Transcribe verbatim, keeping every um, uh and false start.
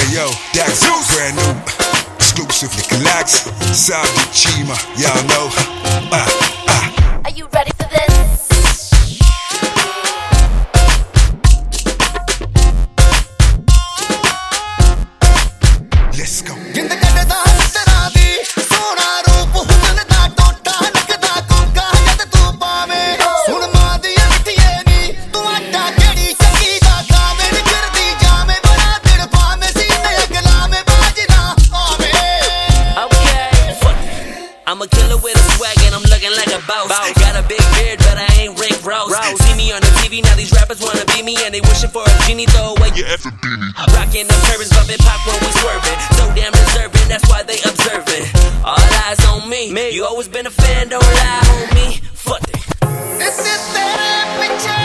yo, that's brand new, exclusive, Nicolax, Saudi Chima, y'all know. Uh, uh. Are you ready for this? Let's go. I'm a killer with a swag and I'm looking like a boss. boss. Got a big beard, but I ain't Rick Ross. Ross. See me on the T V, now these rappers wanna be me, and they wishing for a genie, throw away your effing beanie. Rockin' them turbans, bumpin' pop when we swerving. So damn deserving, that's why they observing. All eyes on me. me. You always been a fan, don't lie, homie. Fuck it.